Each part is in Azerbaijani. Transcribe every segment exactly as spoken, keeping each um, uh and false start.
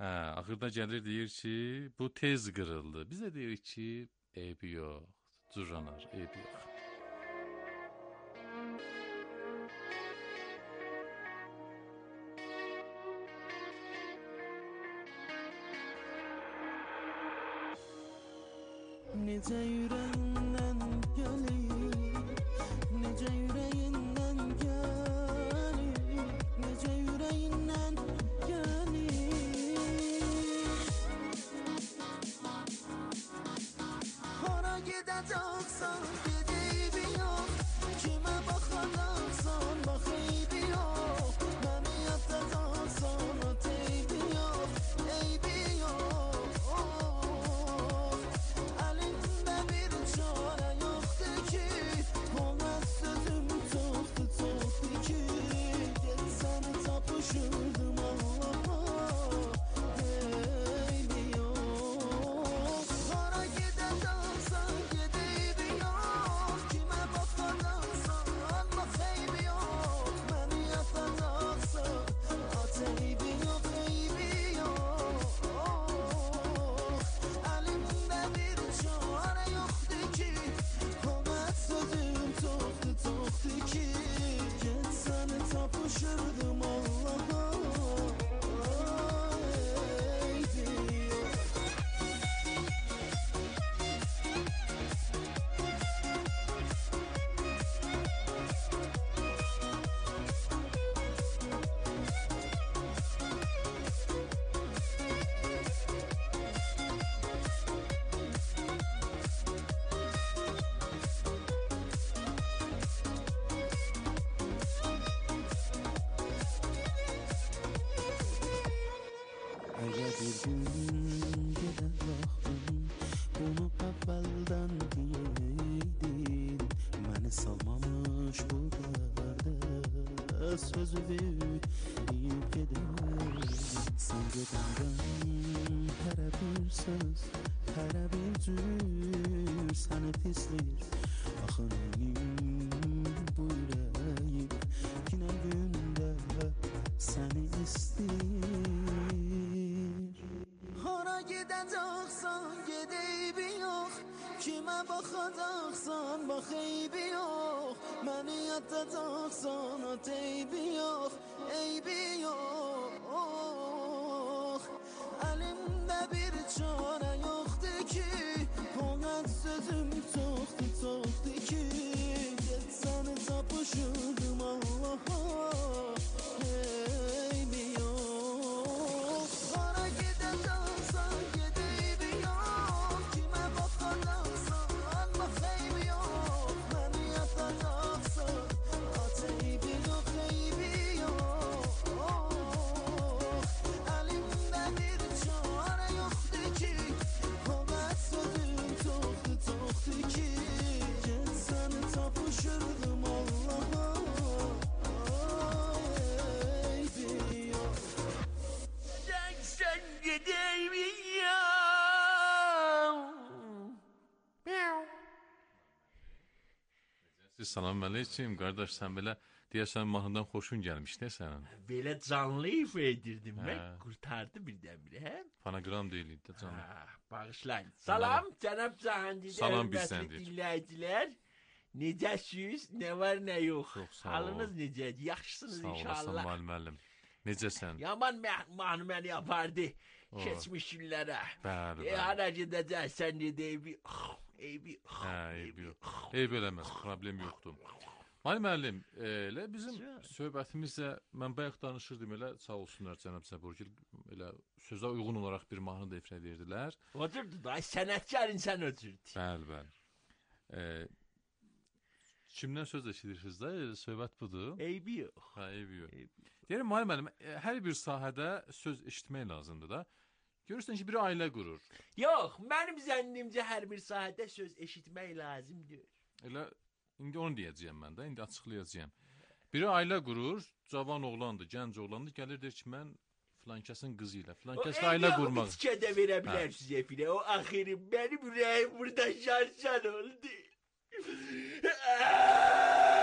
Hə, axırda gəlir deyir ki, bu tez qırıldı. Biz də deyirik ki, eybi yox, curanar, eybi yox. Necə ürəyindən gəlir, necə ürəyindən gəlir, necə ürəyindən gəlir. Hara gedəcəksən, get eybi yox, kimə baxacaqsan, bax eybi yox, məni yatacaqsan, at eybi yox, eybi yox. Əlimdə bir çarə yoxdur ki, ona sözüm çoxdur, çoxdur ki, get səni tapışırdım Allaha, eybi yox. Hara gedəcəksən, get eybi yox, kimə baxacaqsan, bax eybi yox, məni yatacaqsan, at eybi yox, eybi yox. Əlimdə bir çarə yoxdur ki, ona sözüm çoxdur, çoxdur ki, get səni tapışırdım Allaha, eybi yox. Əgər bir gün gedər vaxtım, bunu əvvəldən deyeydin, məni salmamış bu dərdə, sözü deyib gedəydin. Sən gedəndən hərə bir söz, hərə bir cür səni pisləyir. Axı neyim bu ürəyim, günə gündə səni istəyir. Hara gedəcəksən, get eybi yox, kimə baxacaqsan, bax eybi yox, məni yatacaqsan, at eybi yox, eybi yox. Əlimdə bir çarə yoxdur ki, ona sözüm çoxdur, çoxdur ki, get səni tapışırdım Allaha, eybi yox. Hara gedəcəksən, get eybi yox, kimə baxacaqsan, bax eybi yox, məni yatacaqsan, at eybi yox, eybi yox. Əlimdə bir çarə yoxdur ki, ona sözüm çoxdur, çoxdur ki, get səni tapışırdım Allaha, eybi yox. Sen gideyim. Siz salam aleyküm, qardaş, sən belə deyəsən mahnıdan xoşun gəlmiş, nə sənin? Belə canlı ifa edirdim Hə. mən, qurtardı birdən-birə, hə? Fonogram deyildi də canım. Ha, bağışlayın. Salam, cənab Cahangidə, Salam hörmətli bizsəndir. dinləyicilər. Necəsiz? Nə var, nə yox? Çox sağ ol. Halınız necədir? Yaxşısınız Sağ olasın inşallah. müəllim, müəllim. Necəsən? Yaman mə- mahnı məni yapardı keçmiş günlərə. Bəli, E, bəli. hara gedəcəksən dedi, eybi, eybi, Hə, eyb yox. Eyb eləməz, problem yoxdur. Müəllim, müəllim, elə bizim söhbətimizdə mən bayaq danışırdım, elə sağ olsunlar cənab Səburgil, elə sözə uyğun olaraq bir mahnı da ifrə edirdilər. Oturdu da, sənətkar insan oturdu. Bəli, bəli. E, kimdən söz eşidirsiniz də, söhbət budur. Eybi yox. Hə, eyb yox. Deyirəm, müəllim, müəllim, e, hər bir sahədə söz eşitmək lazımdır da. Görürsən ki, biri ailə qurur. Yox, mənim zənnimcə hər bir sahədə söz eşitmək lazımdır. Elə indi onu deyəcəyəm mən də, indi açıqlayacağam. Biri ailə qurur, cavan oğlandır, gənc oğlandır, gəlir deyir ki, mən filankəsin qızı ilə, filankəslə ailə qurmaq. O tikə də verə bilərsiniz Efinə. O axırı mənim ürəyim burada şarşan oldu.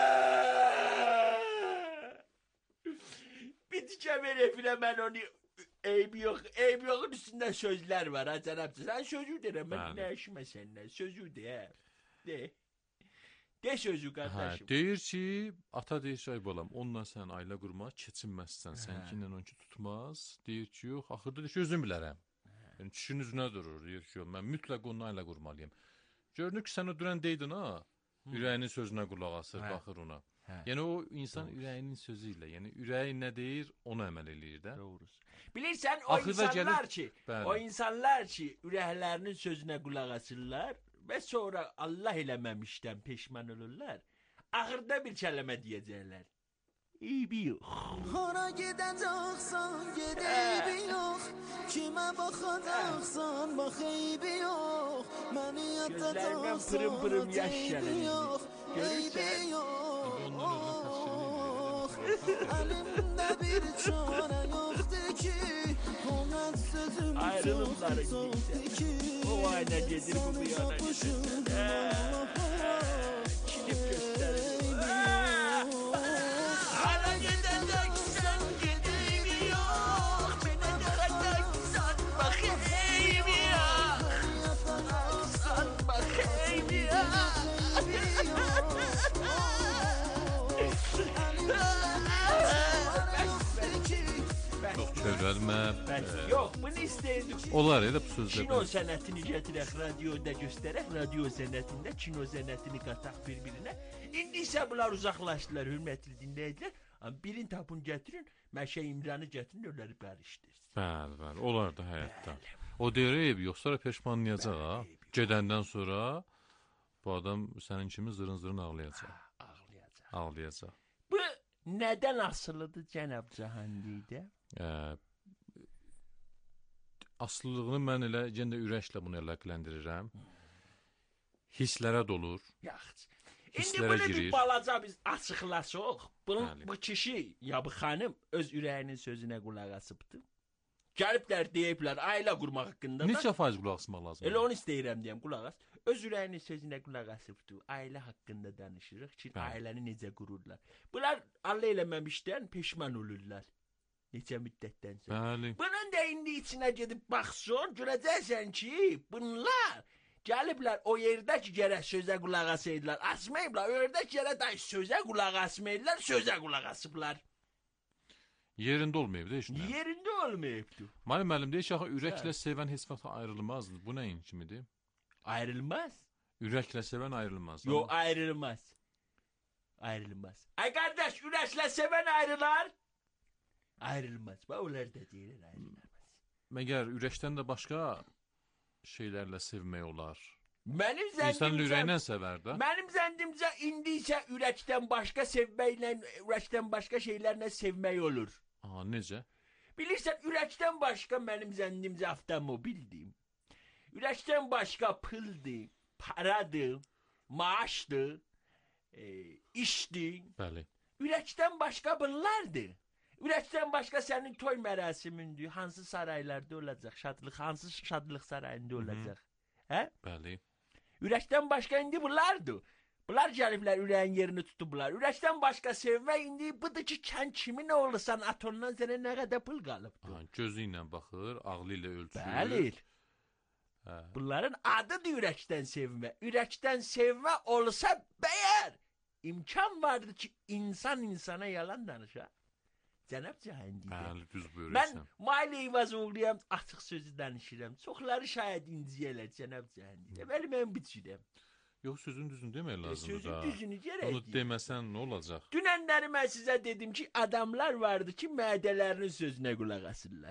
Bir tikə ver Efinə, mən onu Eybi yok, eybi yokun üstünde sözler var ha canapçı. Sen sözü de ben Bəli. ne işime seninle. Sözü de he. De. De sözü Hə, kardeşim. deyir ki, ata deyir ki, ay balam, onunla sən ailə qurmağa keçinməzsən, sənkinlə onunki tutmaz. Deyir ki, yox, axırda deyir ki, özüm bilərəm. Yəni kişinin üzünə durur, deyir ki, yox, mən mütləq onunla ailə qurmalıyam. Görünür ki, sən o dünən deydin ha, ürəyinin sözünə qulaq asır, Hə. baxır ona. Hə. Yəni o insan ürəyinin sözü ilə, yəni ürəyi nə deyir, onu əməl eləyir də. Doğrusu. Bilirsən o Axırda insanlar gəlib- ki, Bəli. o insanlar ki ürəklərinin sözünə qulaq asırlar və sonra Allah eləməmişdən peşman olurlar. Axırda bir kəlmə deyəcəklər. Eybi yox. Hara gideceksen git eybi yok. Kime bakacaksan bak eybi yok. Beni Gözlerinden pırım pırım yaş eybi gelir. yok. Görürsen. Eybi yok. Ondan özünə təsvir Elimde bir çare yoktu ki. Ona sözüm Ayrılımların çoktu gitti. ki. O ayna gelir bu bir yana gelir. Tapışırdım. Kilip gösterir. Hara gideceksen git eybi yok. Beni bırakacaksan bak eybi yok. Sen bak eybi yok. Çox çevrəlmə. Ben- Yok bunu istedik. Olar elə bu sözlər. Kino sənətini gətirək radioda göstərək, radio sənətində kino sənətini qataq bir-birinə. İndi isə bunlar uzaqlaşdılar, hörmətli dinləyicilər. Amma birini tapın gətirin, Məşə İmranı gətirin, onları qarışdırsın. Bəli, bəli, olar da həyatda. O deyir, eybi yox, sonra peşmanlayacaq ha. Gedəndən sonra bu adam sənin kimi zırın-zırın ağlayacaq. Ağlayacaq. Ağlayacaq. Bu nədən asılıdır cənab Cahanlidə? Ə, aslılığını mən elə yenə də ürəklə bunu əlaqələndirirəm. Hisslərə dolur. Yaxşı. İndi Hisslərə bunu bir girir. balaca biz açıqlasaq. Bunun Bəli. bu kişi ya bu xanım öz ürəyinin sözünə qulaq asıbdı. Gəliblər deyiblər ailə qurmaq haqqında da. Neçə faiz qulaq asmaq lazımdır? Elə onu istəyirəm deyəm, qulaq as. Öz ürəyinin sözünə qulaq asıbdı. Ailə haqqında danışırıq ki, Bəli. ailəni necə qururlar. Bunlar Allah eləməmişdən peşman olurlar. Neçə müddətdən sonra. Bəli. Bunun da indi içinə gedib baxsan, görəcəksən ki, bunlar gəliblər o yerdə ki, gərək sözə qulaq asaydılar. Asmayıblar. O yerdə ki, gərək də sözə qulaq asmaydılar, sözə qulaq asıblar. Yerində olmayıb da heç nə. Yerində olmayıbdı. Mənim müəllim deyir ki, axı ürəklə Hə. sevən heç vaxt ayrılmazdı. Bu nəyin kimidir? Ayrılmaz. Ürəklə sevən ayrılmaz. Yo, ayrılmaz. Ayrılmaz. Ay kardeş, ürəklə sevən ayrılar. Ayrılmaz. Bax, onlar da deyirlər ayrılmaz. Məgər ürəkdən də başqa şeylərlə sevmək olar. Mənim İnsan zəndimcə, ürəklə sevər də. mənim zəndimcə indi isə ürəkdən başqa sevməklə, ürəkdən başqa şeylərlə sevmək olur. Aha, necə? Bilirsən, ürəkdən başqa mənim zəndimcə avtomobildir. Ürəkdən başqa pıldır, paradır, maaşdır, e, işdir. Bəli. Ürəkdən başqa bunlardır. Ürəkdən başqa sənin toy mərasimindir. Hansı saraylarda olacaq? Şadlıq, hansı şadlıq sarayında olacaq? Hə? Bəli. Ürəkdən başqa indi bunlardır. Bunlar gəliblər ürəyin yerini tutublar. Ürəkdən başqa sevmək indi budur ki, sən kimin oğlusan, atondan sənə nə qədər pul qalıbdır. Aha, gözü ilə baxır, ağlı ilə ölçür. Bəli. Hə. Bunların adıdır ürəkdən sevmə. Ürəkdən sevmə olsa bəyər imkan vardır ki, insan insana yalan danışar. Cənab Cahanlidə. Bəli, düz Mən buyurursan. Mail Eyvazoğluyam, açıq sözü danışıram. Çoxları şayad inciyələr Cənab Cahanlidə. Bəli, mən bitirəm. Yox, sözün düzünü demək E, lazımdır sözün da. düzünü gərək Onu deyim. deməsən nə olacaq? Dünənləri mən sizə dedim ki, adamlar vardı ki, mədələrinin sözünə qulaq asırlar.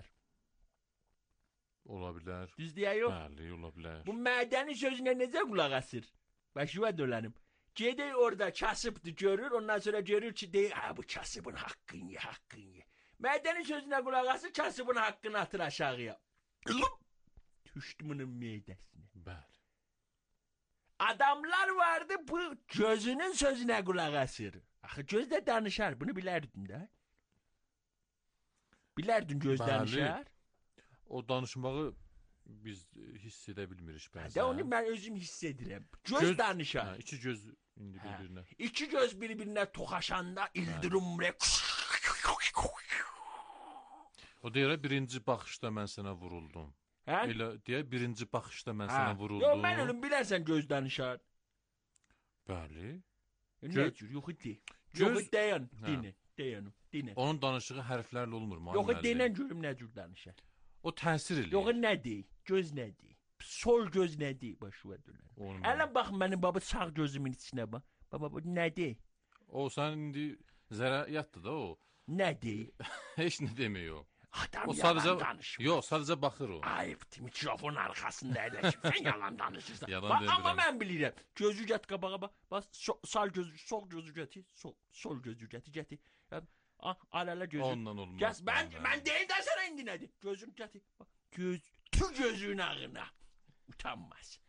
Ola bilər. Düz deyə yox. Bəli, ola bilər. Bu mədənin sözünə necə qulaq asır? Başıva dolanım. Gedək orada kasıbdır görür, ondan sonra görür ki, deyir, ha bu kasıbın haqqını ye, haqqını ye. Mədənin sözünə qulaq asır, kasıbın haqqını atır aşağıya. Düşdü bunun meydəsinə. Bəli. Adamlar vardı bu gözünün sözünə qulaq asır. Axı göz də danışar, bunu bilərdin də. Bilərdin göz Bəli. danışar. O danışmağı biz hiss edə bilmirik bəzən. Də onu mən özüm hiss edirəm. Göz, Göz- danışar. Hə, iki göz indi Hə. bir-birinə. İki göz bir-birinə toxaşanda ildırım rek. O deyir, birinci baxışda mən sənə vuruldum. Hə? Elə deyə birinci baxışda mən Hə. sənə Yox, vuruldum. mən ölüm bilərsən göz danışar. Bəli. Nə Gö- cür? Yox idi. Göz- Yox dayan, Hə. dinə, dayan, dinə. Onun danışığı hərflərlə olmur müəllim. Yox, denən görüm nə cür danışar. O təsir eləyir. Yox, nədir? Göz nədir? Sol göz nədir? Başıva dönər. Onu Hələ bax mənim baba sağ gözümün içinə bax. Baba bu nədir? O sən indi zərəyyatdır da o. Nədir? Heç nə demək o. Adam O yalan sadəcə danışır. yox, sadəcə baxır o. Ayıbdır, mikrofon arxasında əyləşib. Sən yalan danışırsan. Yalan Bax, amma demirəm. mən bilirəm. Gözü gət qabağa bax. Bax, so, sağ gözü, sol gözü gəti, sol, sol gözü gəti, gəti. Ah, alələ gözü. Ondan olmaz. Gəs, mən, Ondan. mən deyil də sənə indi nədir? Gözün gəti. Bax, göz, tü gözün ağına. Utanmaz.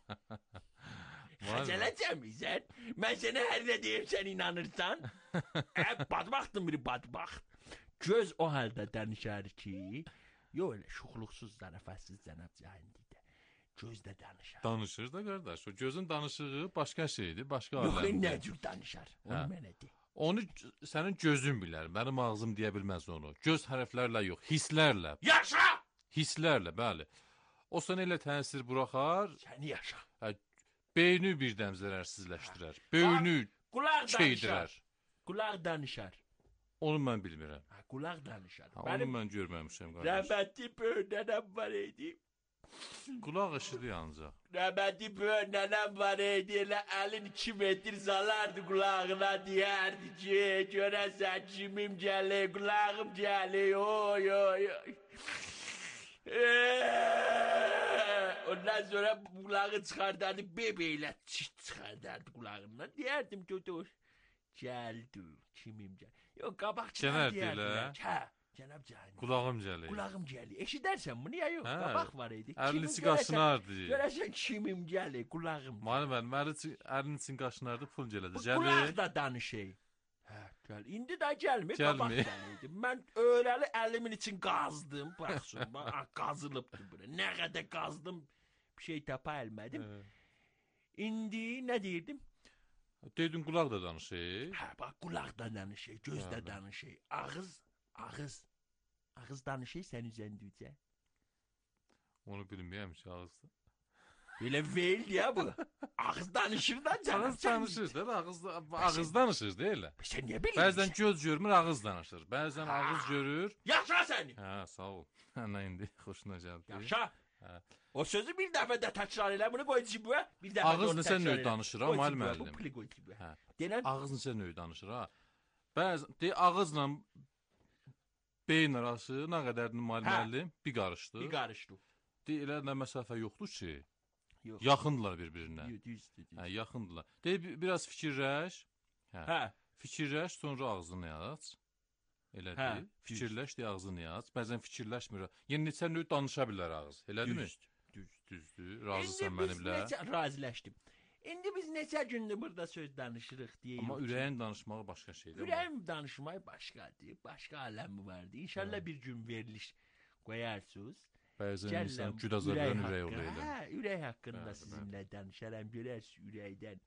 Xəcələcəmiysən. Mən sənə hər nə deyim, sən inanırsan. Ə, badbaxtın biri badbaxt. Göz o halda danışar ki, yox elə şuxluqsuz, zarafətsiz cənab cahillikdə. Göz də danışar. Danışır da qardaş. O gözün danışığı başqa şeydir, başqa Yox, aləmdir. nə cür danışar? Onu Hə. mənə de. Onu c- sənin gözün bilər. Mənim ağzım deyə bilməz onu. Göz hərflərlə yox, hisslərlə. Yaşa! Hisslərlə, bəli. O sənə elə təsir buraxar, Səni yaşa. beyni birdən zərərsizləşdirər. Böyünü Qulaq danışar. çeydirər. Qulaq danışar. Onu mən bilmirəm. Ha, qulaq danışar. Ha, onu Mənim mən görməmişəm qardaş. rəhmətli böyük nənəm var idi. Qulaq eşidir ancaq. Rəhmətli böyük nənəm var idi. Elə əlin iki metr salardı qulağına, deyərdi ki, görəsən kimim gəlir, qulağım gəlir, oy oy oy. Eee, Ondan sonra qulağı çıxardardı, bebeyle çıxardardı qulağından. Deyərdim ki, dur, gəldi, kimim gəlir. Yox, qabaqçılar Gələrdi deyərdilər. elə. Hə, cənab cahil. Qulağım gəlir. Qulağım gəlir. Eşidərsən bunu ya yox? Hə. Qabaq var idi. Əlini Kimin içi görəsən- qaşınardı. Görəsən kimim gəlir, qulağım. Müəllim mənim əlini əlinin için qaşınardı, pul gələcək. Bu qulaq Gəlir. da danışır. Hə, gəl. İndi də gəlmir, Gəlmir. qabaq gəlirdi. Mən öyrəli əlimin için qazdım. Baxsın, bax, qazılıbdı bura. Nə qədər qazdım, bir şey tapa bilmədim. Hə. İndi nə deyirdim? Deydin qulaq da danışır. Hə, bax, qulaq da danışır, göz də Bəli. danışır. Ağız, ağız. Ağız danışır sən üzəndicə. Onu bilmirəm ki, ağızda. Belə veil ya bu. Ağız danışır da canım. Ağız danışır da, ağız ağız danışır deyil. Sən niyə bilirsən? Bəzən göz görmür, ağız danışır. Bəzən ağız görür. Yaşa səni. Hə, sağ ol. Ana indi xoşuna gəldi. Yaşa. Hə. O sözü bir dəfə də təkrar elə. Bunu qoy cibuya. Bir dəfə Ağız də onu neçə təkrar növ elə. danışır ha, Qoy müəllim cibuya, müəllim? Bu pili qoy cibuya. Hə. Denən Ağız neçə növ danışır ha. Bəzən de ağızla beyin arası nə qədərdir müəllim Hə. müəllim? Bir qarışdı. bir qarışdı. De elə nə məsafə yoxdur ki, Yox. yaxındılar bir-birinə. Yox, düzdür, düzdür. Hə, yaxındılar. De bi- biraz fikirləş. Hə. Hə. Fikirləş, sonra ağzını aç. Elə Hə, deyil. Fikirləş, deyə ağzını aç. Bəzən fikirləşmir. Yəni neçə növ danışa bilər ağız. Elədirmi? Düzdür, düzdür. Düzdür. Razısan İndi biz mənimlə. neçə razılaşdım. İndi biz neçə gündür burada söz danışırıq deyirik. Amma ki, ürəyin danışmağı başqa şeydir. Ürəyim danışmayı başqadır. Başqa aləmi vardı. İnşallah bir gün veriliş qoyarsınız. Bəzən Gəlin, insan ürək güdazarların ürəyi haqqı- olur elə. Hə, ürək haqqında Bəli, sizinlə danışaram. Görərsiniz ürəkdən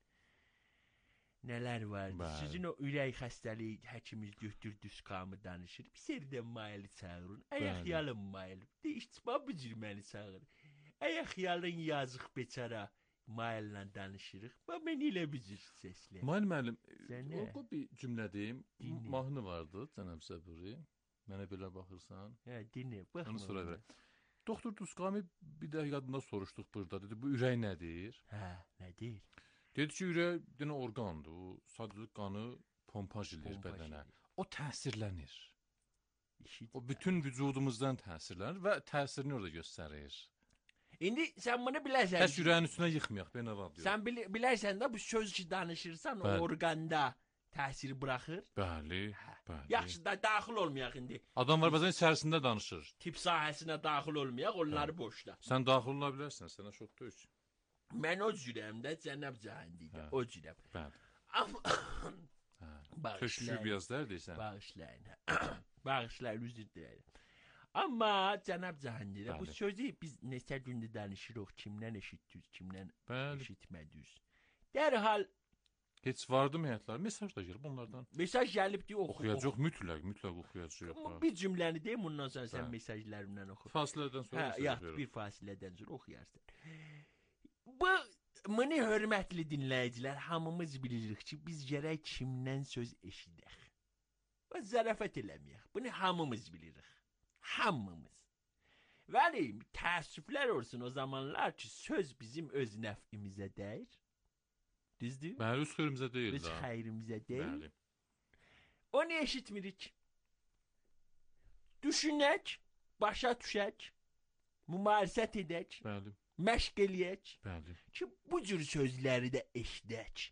nələr vardı. Bəli. Sizin o ürək xəstəliyi həkimiz götür düskamı danışır. Bir yerdən Mayeli çağırın. Ayaq Bəli. yalın Mayel. Değiştirmə bu cür məni çağır. Ayaq yalın yazıq beçara Mayellə danışırıq. Bax mən elə bir cür səslə. Müəllim müəllim, Sən nə? o bir cümlə deyim. Dinlə. Mahnı vardı, cənab Səburi. Mənə belə baxırsan. Hə, dinlə. Baxma. Onu sonra ona. verəm. Doktor Duskami bir də yadında soruşduq burada. Dedi, bu ürək nədir? Hə, nə deyir? Dedi ki, ürək bir orqandır. O sadəcə qanı pompaj edir Pompaj bədənə. edir. O təsirlənir. İşit. O bütün vücudumuzdan təsirlənir və təsirini orada göstərir. İndi sən bunu bilərsən. Təs ürəyin üstünə yıxmayaq, ben nə var deyir. Sən bil bilərsən də bu söz ki danışırsan o Bəli. orqanda təsir buraxır. Bəli, bəli. Yaxşı da daxil olmayaq indi. Adam var bəzən içərisində danışır. Tip sahəsinə daxil olmayaq, onları boşda. Sən daxil ola bilərsən, sənə şok deyil. Mən o cürəm də cənab cahillikdə, Hə. o cürəm. Bəli. Amma Hə. Köşkü bağışlayın, biraz der deyirsən. bağışlayın. Bağışlayın, üzr deyirəm. Amma cənab cahillikdə bu Bəli. sözü biz neçə gündür danışırıq, kimdən eşitdiniz, kimdən Bəli. eşitmədiniz. Dərhal Heç vardı mı həyatlar? Mesaj da gəlib onlardan. Mesaj gəlibdi, oxu. Oxuyacaq mütləq, mütləq oxuyacaq. oxu. Bir cümləni deyim, ondan sonra sən Bəli. mesajlarından oxu. Fasilədən sonra Hə, mesaj yaxud verir. bir fasilədən sonra oxuyarsan. Bu məni hörmətli dinləyicilər, hamımız bilirik ki, biz gərək kimdən söz eşidək. Və zərafət eləməyək. Bunu hamımız bilirik. Hamımız. Vəli təəssüflər olsun o zamanlar ki, söz bizim öz nəfimizə dəyir. Düzdür? Bəli, öz xeyrimizə deyil Öz da. xeyrimizə deyil. Bəli. Onu eşitmirik. Düşünək, başa düşək, mümarisət edək, Bəli. məşq eləyək Bəli. ki, bu cür sözləri də eşidək.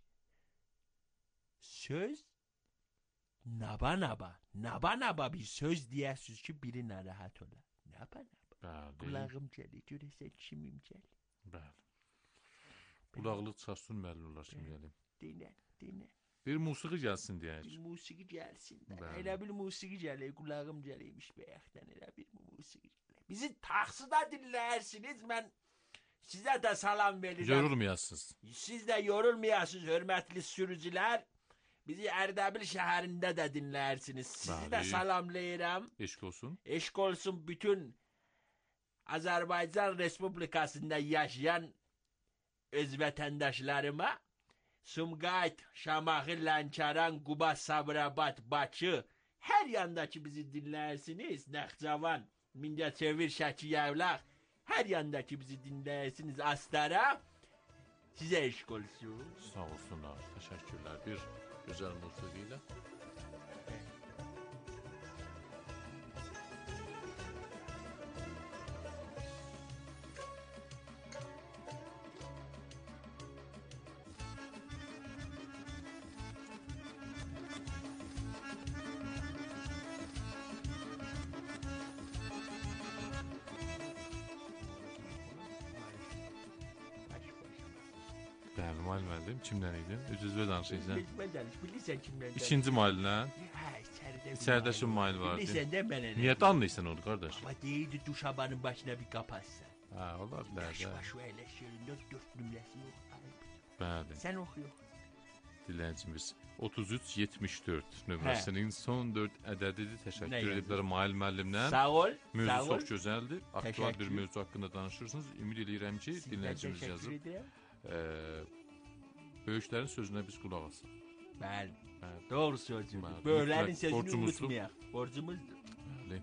Söz naba naba, naba naba bir söz deyəsiz ki, biri narahat ola. Naba naba. Bəli. Qulağım gəlir, görəsən kimim gəlir. Bəli. Qulaqlıq çalsın müəllim olar kimi gəlim. Dinə, dinə. Bir musiqi gəlsin deyək. Bir musiqi gəlsin də. Bəli. Elə bir musiqi gəlir, qulağım gəlirmiş bəyəkdən, elə bir musiqi gəlir. Bizi taxsıda dinləyirsiniz, mən sizə də salam verirəm. Yorulmayasınız. Siz də yorulmayasınız, hörmətli sürücülər. Bizi Ərdəbil şəhərində də dinləyirsiniz. Sizi də Bəli. salamlayıram. Eşq olsun. Eşq olsun bütün Azərbaycan Respublikasında yaşayan öz vətəndaşlarıma. Sumqayıt, Şamaxı, Lənkəran, Quba, Sabirabad, Bakı, hər yandakı bizi dinləyirsiniz. Naxçıvan, Mingəçevir, Şəki, Yevlax, hər yandakı bizi dinləyirsiniz. Astara, sizə eşq olsun. Sağ olsunlar. Təşəkkürlər. Bir gözəl musiqi ilə. Bəli, müəllim, kimdən idin? Üz-üzə danışırsan. Mən danış, bilirsən kimdən danış? İkinci maillə. Hə, içəridə. İçəridə şu mail vardı. Bilirsən də mənə. Niyə danlıysan onu, qardaş? Ama deyirdi duşabanın başına bir kapatsan. Hə, ola bilər Baş də. başı eləşirin, dört dört nümrəsini oxu. Bəli. Sən oxu yox. Dinləyicimiz otuz üç yetmiş dörd nömrəsinin son dörd ədədidir. Nə Təşəkkür yazır? ediblər Mail müəllimdən. Sağ ol, sağ Mövzu ol. çox gözəldir. Aktual bir Təşəkkür. mövzu haqqında danışırsınız. Ümid edirəm ki, Sizdən dinləyicimiz təşəkkür yazıb. edirəm. Eee böyüklərin sözünə biz qulaq asaq. Bəli, Bəli. doğru sözüdür. Bəli, Böyüklərin mütləq sözünü borcumuzdur. unutmayaq. Borcumuzdur. Bəli.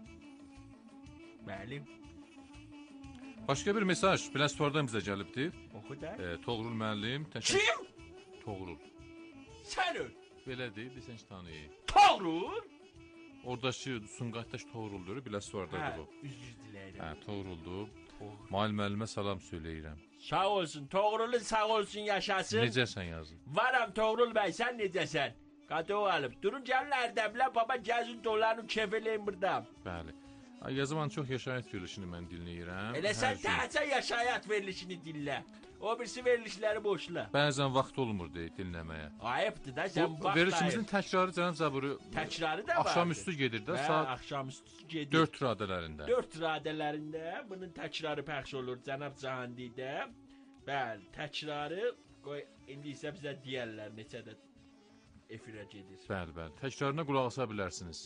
Bəli, Başqa bir mesaj Plastvardan bizə gəlibdir. oxu da. Eee Toğrul müəllim, təşəkkür. Kim? Toğrul. Sən öl. Belədir, bilsən ki, tanıyır. Toğrul. Oradakı Sumqayıtdaş Toğruldur, Plastvardadır Hə, bu. üzr diləyirəm. Hə, Toğruldur. Toğrul. Mail müəllimə salam söyləyirəm. Sağ olsun, Toğrul'un sağ olsun yaşasın. Necəsən yazın? Varam Toğrul bəy, sən necəsən? Qato alıb. Durun gəlin Ərdəbilə, baba gəzin dolanın, kef eləyin burada. Bəli. Ay, Yazıman çox yaşayət verilişini mən dinləyirəm. Elə sən Hər gün. təhcə yaşayat verilişini dinlə. O birisi verilişləri boşla. Bəzən vaxt olmur deyə dinləməyə. Ayıbdır da sən Bu vaxt verilişimizin ayır. təkrarı cənab Zaburi Təkrarı da var. axşamüstü gedir də Hə, saat axşamüstü gedir. dörd radələrində. dörd radələrində bunun təkrarı pəxş olur cənab Cahandidə. Bəli, təkrarı qoy indi isə bizə deyərlər neçə də efirə gedir. Bəli, bəli. Təkrarına qulaq asa bilərsiniz.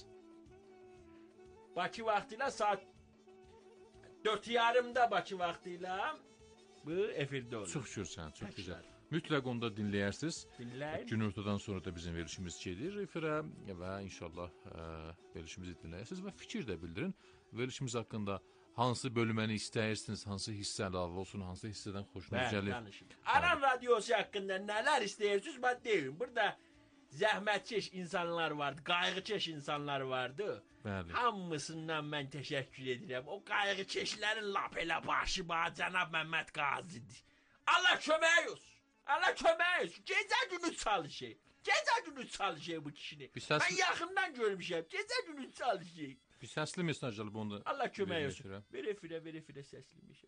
Bakı vaxtıyla saat dörd yarımda Bakı vaxtıyla bu efirdə olur. Çox şükürsən, çox Təkrar. gözəl. Mütləq onda dinləyərsiniz. Dinləyin. Günortadan sonra da bizim verilişimiz gedir efirə və inşallah ə, verilişimizi dinləyirsiniz və fikir də bildirin. Verilişimiz haqqında hansı bölməni istəyirsiniz, hansı hissə əlavə olsun, hansı hissədən xoşunuz Bəli, gəlir. danışın. Aran radiosu haqqında nələr istəyirsiniz, mən deyim. Burada zəhmətkeş insanlar vardı, qayğıkeş insanlar vardı. Bəli. Hamısından mən təşəkkür edirəm. O qayğıkeşlərin lap elə başı bax cənab Məmməd Qazidir. Allah kömək olsun. Allah kömək olsun. Gecə günü çalışır. Gecə günü çalışır bu kişini. Bir səs- Mən yaxından görmüşəm. Gecə günü çalışır. Bir səsli mesaj alıb onu da Allah kömək verin olsun. efirə. Ver efirə, ver efirə səsliymiş.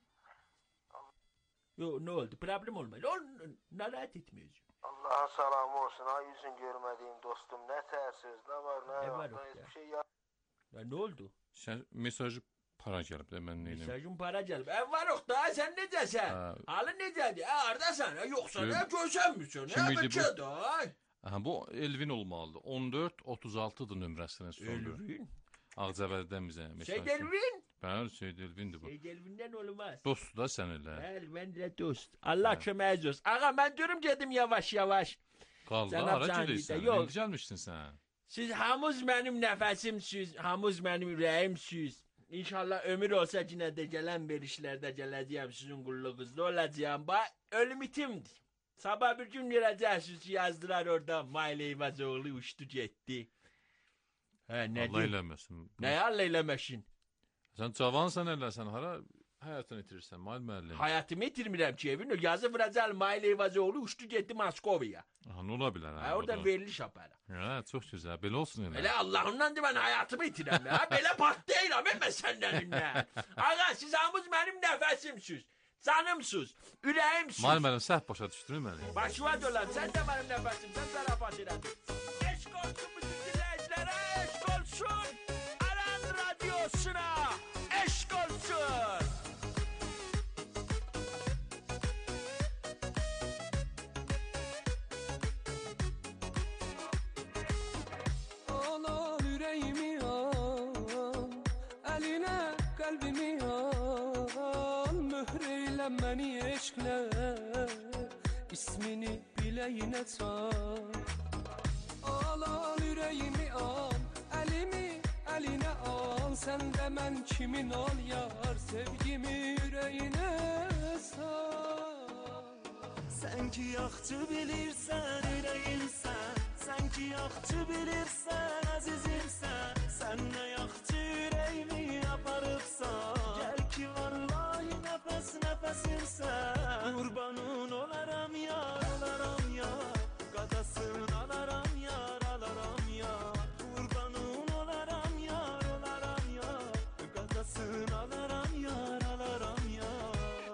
Yo, ne oldu? Problem olmadı. O narahat etmeyeceğim. Allah'a salam olsun. Ay yüzün görmediğim dostum. Ne tersiz, ne var, ne, Ne yok. var Ne yok hiçbir ya? şey yap. Ya ne oldu? Sən mesajı Para gəlib də mən neyim? Mesajın para gəlib. Ev var yok da sen necəsən? Ha. Halın necədir? E hardasan? E yoksa Kim- ne görsənmirsən? Kim E idi bu? bıçı da. Aha, bu Elvin olmalıdır. on dörd otuz altıdır nömrəsinin sonu. Elvin. Ağcabəddən bizə mesaj. Seyd Elvin. Bəli, Seyd Elvindir bu. Seyd Elvin'den olmaz. Dostdur da sən elə. Bəli, ben de dost. Allah köməyiniz olsun. Ağa ben diyorum dedim yavaş yavaş. Qal da, Sən hara apsan gedirsən? deyirsən, yox. İndi gəlmişsin sən. Siz hamuz benim nefesimsiz, hamuz benim yüreğimsiz. İnşallah ömür olsa yine de gelen verişlerde geleceğim sizin kulluğunuzda olacağım. Ba ölüm itimdi. Sabah bir gün göreceksiniz yazdılar orada. Maile Eyvazoğlu uçtu gitti. He ne Allah diyeyim? eləməsin. Ne Allah eylemesin? Sən cavansan elə, sən hara həyatını itirirsən, Mahir müəllim? Hayatımı yitirmirəm ki evin. Yazı vuracağım Maile Eyvazoğlu uçtu gitti Moskova'ya. Aha, nə ola bilər? Ha, oradan veriliş yapar. Ha, çox gözəl. Belə olsun elə. Öyle Allah'ımdan da ben hayatımı yitirəm ya. Böyle pat değil ama ben senden elimden. Ağa siz hamuz benim nefesimsiz. Canımsız. Yüreğimsiz. Mahir müəllim səhv başa düşdün məni? Başıma dolan sen de benim nefesimden zarafat edin. Eşk olsun bütün dinleyicilere eşk olsun. Aran Radyosu'na eşk olsun. Al al yüreğimi al, eline kalbimi al, mühreyle beni eşkle, ismini bileğine çal. Al al yüreğimi al, elimi eline al, sen de ben kimin ol yar, sevgimi yüreğine sal. Sen ki yaxşı bilirsən ürəyimsən, sen ki yaxşı bilirsən əzizimsən, sen ne yaxşı ürəyimi aparıbsan, gel ki vallahi nəfəs nəfəsimsən, qurbanın olaram yar, olaram yar, qadasın alaram yar, alaram yar, qurbanın olaram yar, olaram yar, qadasın alaram yar, alaram yar.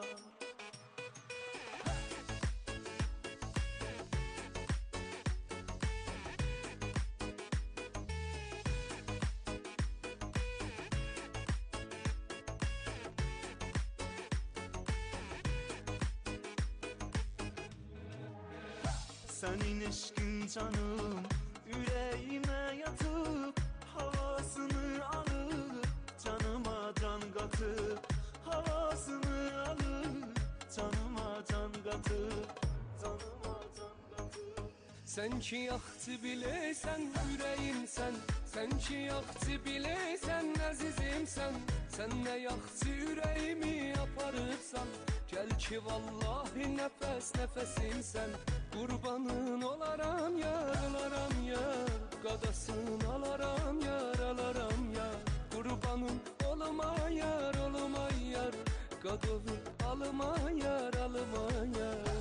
Senin eşkin canım yüreğime yatıp, havasını alıp, canıma can katıp, havasını alıp, canıma can katıp, canıma can katıp. Sen ki yaxşı bilirsən ürəyimsən, sen ki yaxşı bilirsən əzizimsən, sen ne yaxşı ürəyimi aparıbsan, gel ki vallahi nəfəs nəfəsimsən, qurbanın olaram yar, olaram yar, qadasın alaram yar, alaram yar, qurbanın olma yar, olma yar, qadovu alma yar, alma yar.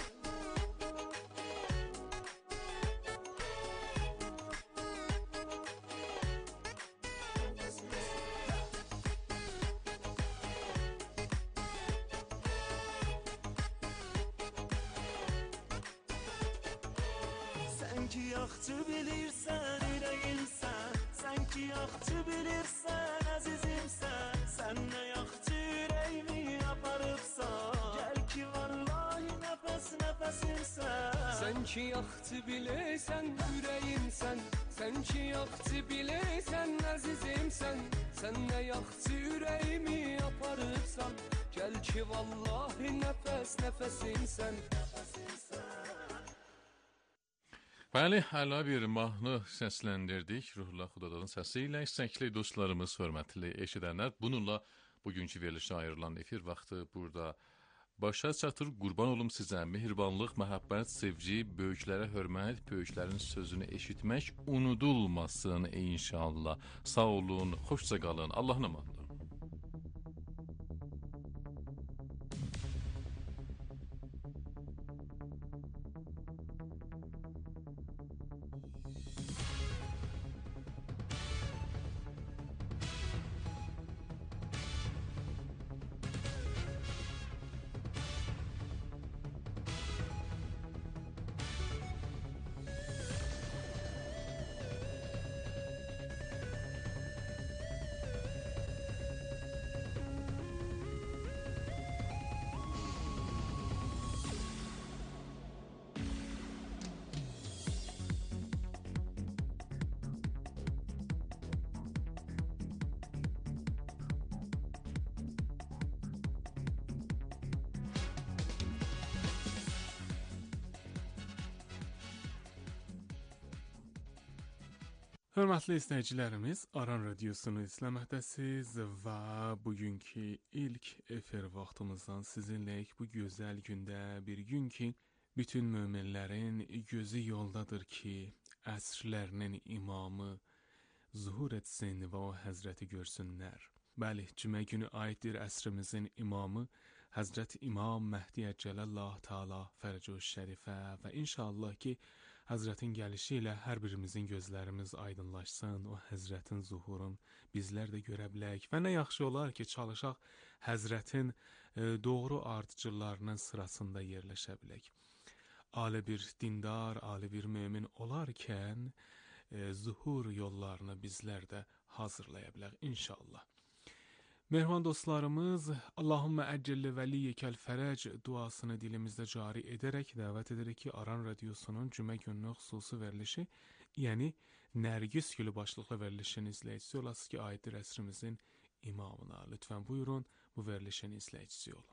Sen ki yaxşı bilirsən ürəyimsən, sen ki yaxşı bilirsən əzizimsən, sen ne yaxşı ürəyimi aparıbsan, gel ki vallahi nəfəs nəfəsimsən. Sen ki yaxşı bilirsən ürəyimsən, sen ki yaxşı bilirsən əzizimsən, sen ne yaxşı ürəyimi aparıbsan, gel ki vallahi nəfəs nəfəsimsən. Bəli, hələ bir mahnı səsləndirdik. Ruhullah Xudadadın səsi ilə istəkli dostlarımız, hörmətli eşidənlər. Bununla bugünkü verilişə ayrılan efir vaxtı burada başa çatır. Qurban olum sizə mehribanlıq, məhəbbət, sevgi, böyüklərə hörmət, böyüklərin sözünü eşitmək unudulmasın inşallah. Sağ olun, xoşça qalın. Allahın amanı. Hörmətli izləyicilərimiz, Aran Radiosunu izləməkdəsiz və bugünkü ilk efir vaxtımızdan sizinləyik bu gözəl gündə, bir gün ki, bütün möminlərin gözü yoldadır ki, əsrlərinin imamı zuhur etsin və o həzrəti görsünlər. Bəli, cümə günü aiddir əsrimizin imamı Həzrət İmam Məhdi Əcəlallah Teala Fərəcü Şərifə və inşallah ki, Həzrətin gəlişi ilə hər birimizin gözlərimiz aydınlaşsın, o Həzrətin zuhurun bizlər də görə bilək və nə yaxşı olar ki, çalışaq Həzrətin e, doğru ardıcıllarının sırasında yerləşə bilək. Ali bir dindar, ali bir mömin olarkən e, zuhur yollarını bizlər də hazırlaya bilək inşallah. Mehriban dostlarımız, Allahümmə əcəlli vəliyyəkəl fərəc duasını dilimizdə cari edərək dəvət edərək ki, Aran Radiosunun cümə gününün xüsusi verilişi, yəni Nərgiz Gülü başlıqlı verilişin izləyicisi olasınız ki, aiddir əsrimizin imamına. Lütfən buyurun, bu verilişin izləyicisi olun.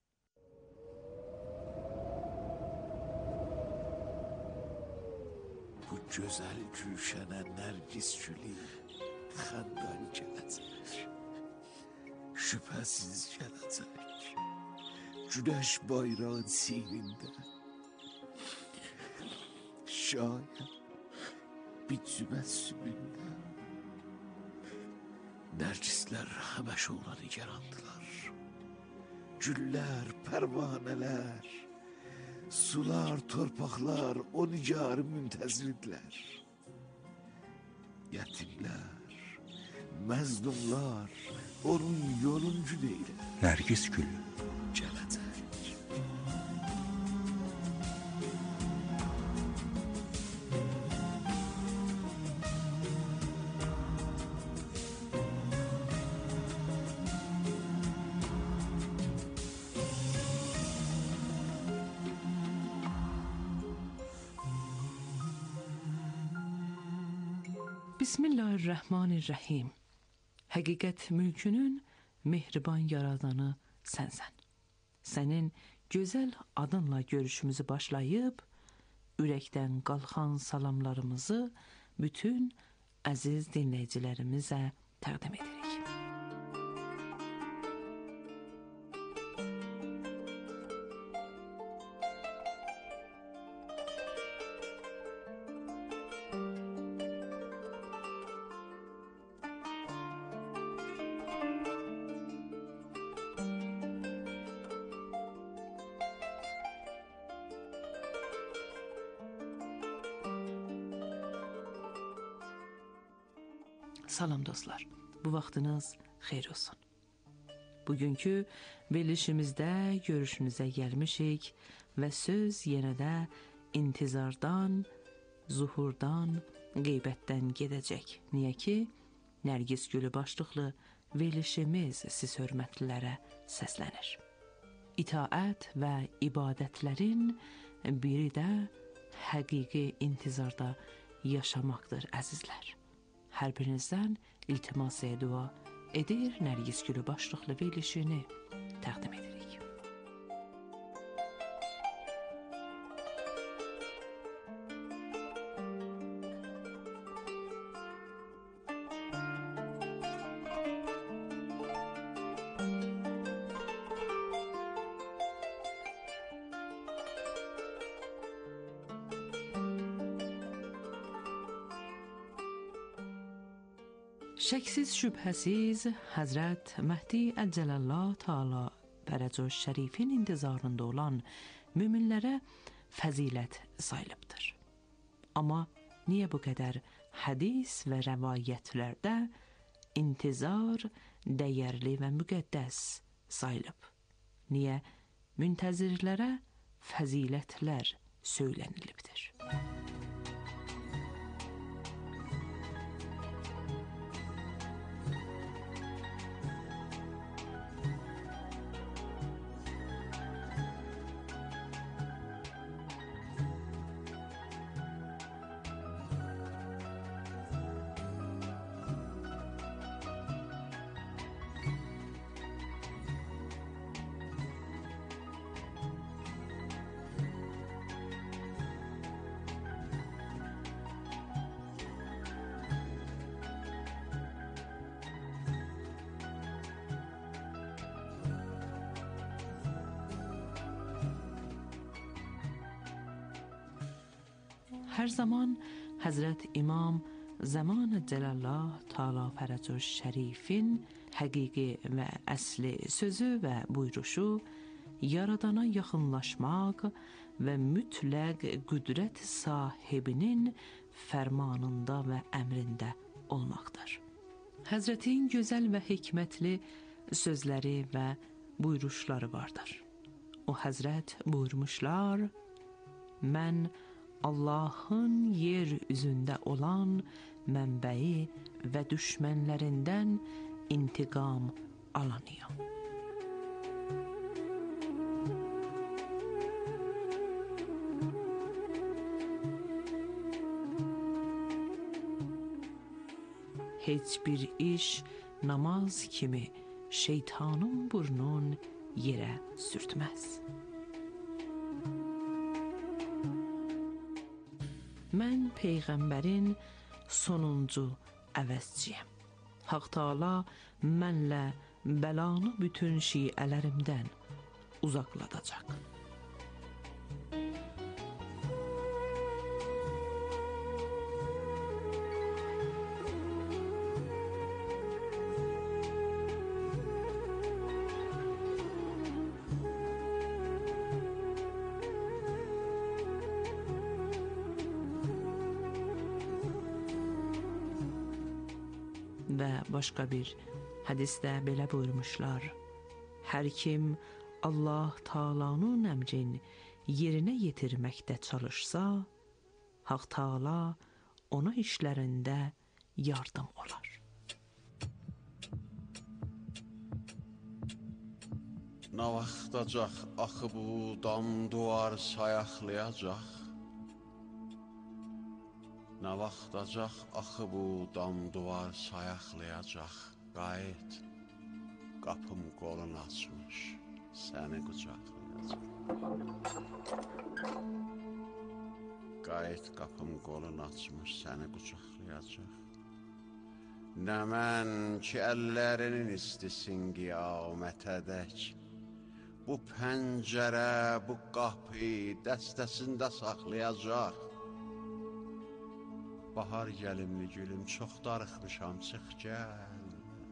Bu gözəl gülşənə Nərgiz Gülü xəndan gələcək. Şübhəsiz gələcək. Günəş bayrağın seyrində. Şayət bir cüməssümündə. Nərgislər həməş onları yarandılar. Güllər, pərvanələr, sular, torpaqlar o nigarı müntəzirdirlər. Yetimlər, məzlumlar onun yoluncu deyilər. Nərgiz Gülü gələcək. Bismillahirrahmanirrahim. Həqiqət mülkünün mehriban yaradanı sənsən. Sənin gözəl adınla görüşümüzü başlayıb, ürəkdən qalxan salamlarımızı bütün əziz dinləyicilərimizə təqdim edirik. Salam dostlar, bu vaxtınız xeyir olsun. Bugünkü verilişimizdə görüşünüzə gəlmişik və söz yenə də intizardan, zuhurdan, qeybətdən gedəcək. Niyə ki, Nərgiz Gülü başlıqlı verilişimiz siz hörmətlilərə səslənir. İtaət və ibadətlərin biri də həqiqi intizarda yaşamaqdır əzizlər. Hər birinizdən iltimas-ı dua edir, Nərgiz Gülü başlıqlı verilişini təqdim edirik. Şəksiz şübhəsiz Həzrət Məhdi Əcəlallah Teala Fərəcü Şərifin intizarında olan müminlərə fəzilət sayılıbdır. Amma niyə bu qədər hədis və rəvayətlərdə intizar dəyərli və müqəddəs sayılıb? Niyə müntəzirlərə fəzilətlər söylənilibdir? her zaman Hazret İmam Zaman Celallah Teala Fərəcü Şərifin həqiqi və əsli sözü və buyruşu yaradana yaxınlaşmaq və mütləq qüdrət sahibinin fərmanında və əmrində olmaqdır. Həzrətin gözəl və hikmətli sözləri və buyruşları vardır. O Həzrət buyurmuşlar, mən Allahın yer üzündə olan mənbəyi və düşmənlərindən intiqam alanıyam. Heç bir iş namaz kimi şeytanın burnun yerə sürtməz. Mən Peyğəmbərin sonuncu əvəzciyəm. Haq Taala mənlə bəlanı bütün şiələrimdən uzaqladacaq. Və başqa bir hədisdə belə buyurmuşlar, hər kim Allah Taala'nın əmrin yerinə yetirməkdə çalışsa, Haq Taala ona işlərində yardım olar. Nə vaxtacaq axı bu dam duvar sayaqlayacaq? Nə vaxtacaq axı bu dam duvar sayaqlayacaq? Qayıt, qapım qolun açmış, səni qucaqlayacaq. Qayıt, qapım qolun açmış, səni qucaqlayacaq. Nə mən ki əllərinin istisin qiyamətədək, bu pəncərə, bu qapı dəstəsində saxlayacaq. Bahar gəlimli gülüm, çox darıxmışam, çıx gəl.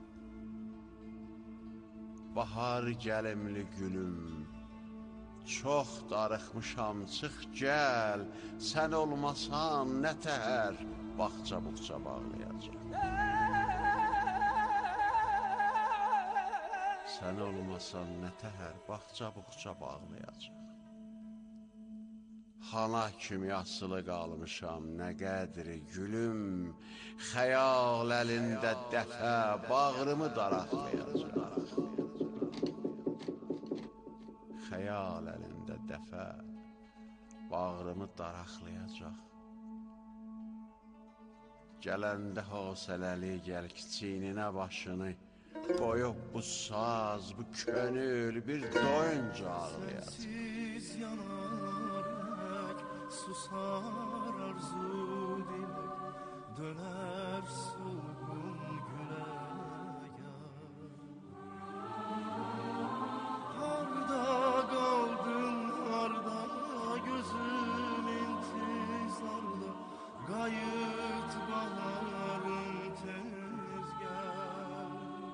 Bahar gəlimli gülüm, çox darıxmışam, çıx gəl. Sən olmasan nə təhər, bağça buxça bağlayacaq. Sən olmasan nə təhər, bağça buxça bağlayacaq. Xana kimi asılı qalmışam, nə qədri gülüm, xəyal əlində dəfə bağrımı daraqlayacaq. Xəyal əlində dəfə bağrımı daraqlayacaq. Gələndə hosələli gəl kiçiyninə başını, qoyub bu saz, bu könül bir doyunca ağlayacaq. Susar arzu dilek, döner solgun güle. Harda kaldın, harda gözüm intizarda, gayet baharım tez gel.